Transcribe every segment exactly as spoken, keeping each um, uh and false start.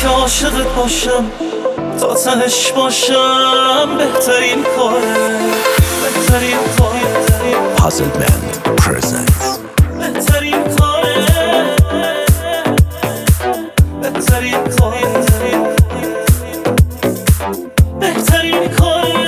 که عاشقت باشم تا تهش باشم بهترین کاره بهترین کاره Puzzle Band presents بهترین کاره بهترین کاره بهترین کاره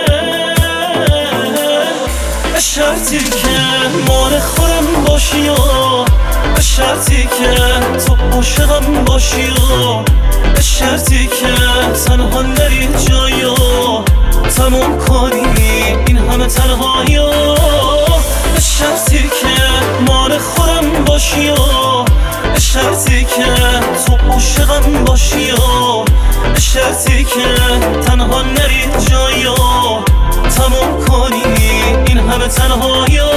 به شرطی که مال خودم باشی و به شرطی که تو عاشقم باشی و به شرطی که تنها نری جایی و تموم کنی این همه تنهایی و به شرطی که مال خودم باشی و به شرطی که تو عاشقم باشی و به شرطی که تنها نری جایی و تموم کنی این همه تنهایی و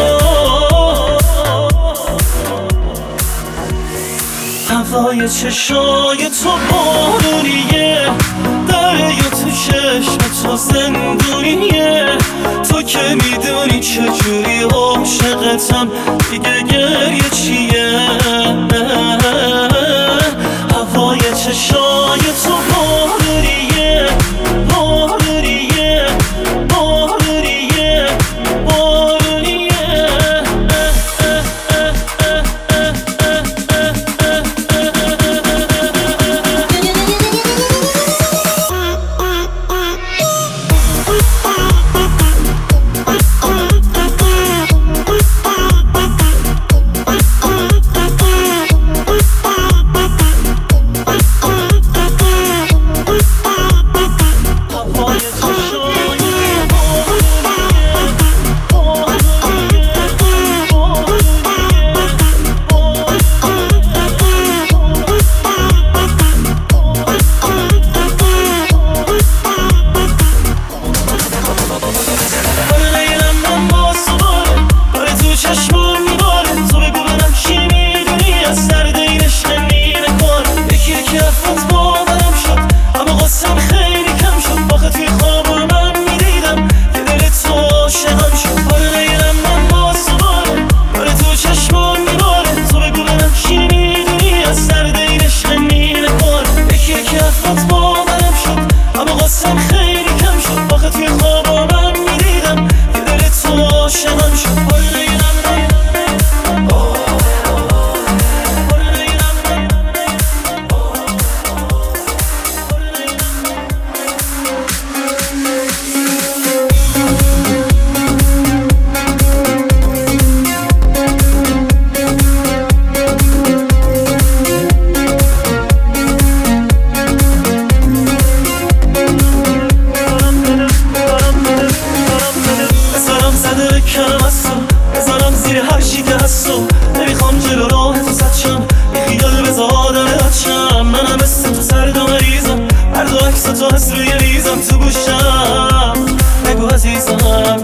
هوای چشای تو بارونیه دریا تو چشم تو زندونیه تو که میدونی چجوری عاشقتم دیگه گریه چیه هوای چشای تو بارونیه بارونیه بارونیه بارونیه نمیخوام جلو راه تو سد شم یه خیال بزا آدم بچم منم مثل تو سرد و مریضم هر دو عکس تو هست روی ریزم تو گوشم بگو عزیزم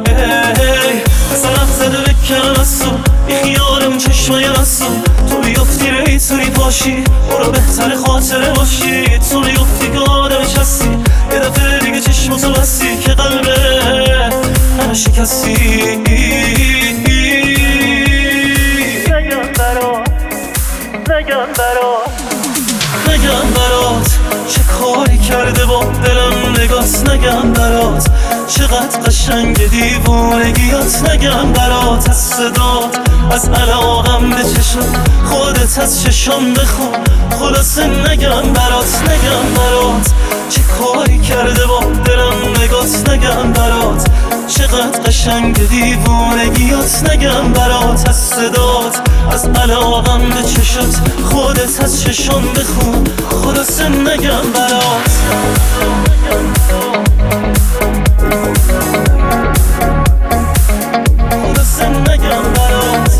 بزنم زده بکنم از تو یه خیالمون چشمای بستم تو بیافتی ری توری پاشی برو بهتر خاطره باشی تو بیافتی که آدمش هستی یه دفعه دیگه چشمتو بستی که قلبه همه شکستی نگم برات نگم برات چه کاری کرده با دلم نگات نگم برات چقدر قشنگ دیوونگیات نگم برات از صدات از علاقم به چشم خودت از چشم بخون خلاصه نگم برات نگم برات چه کاری کرده با دلم نگات نگم برات چقدر قشنگ دیوونگیات نگم برات از صدات از علاقم به چشات خودت از چشم بخون خلاصه نگم برات خلاصه نگم برات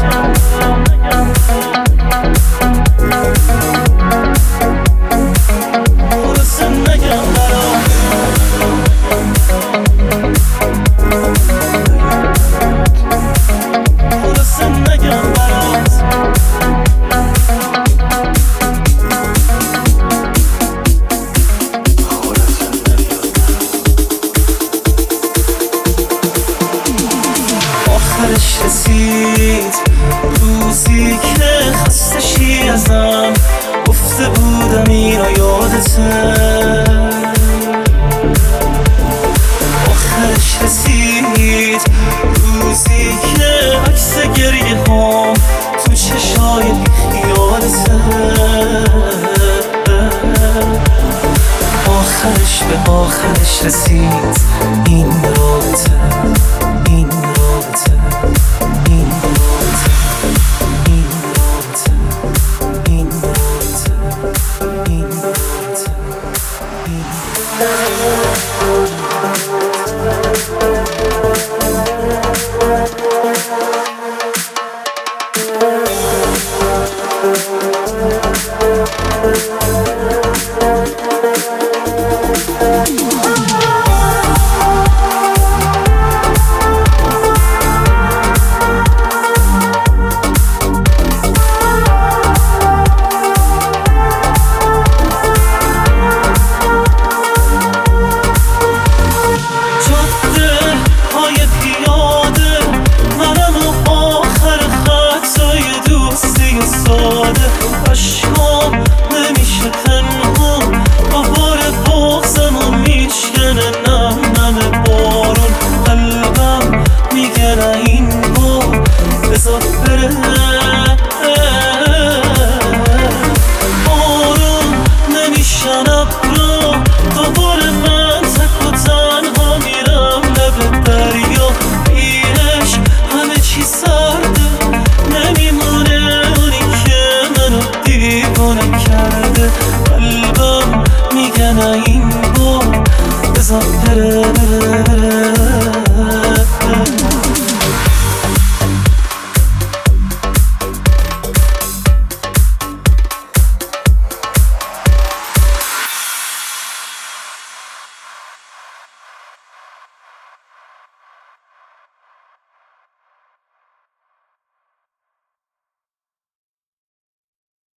خلاصه نگم برات خلاصه نگم برات خیالته آخرش رسید روزی که عکس گریه هم تو چشای خیالته آخرش به آخرش رسید این رابطه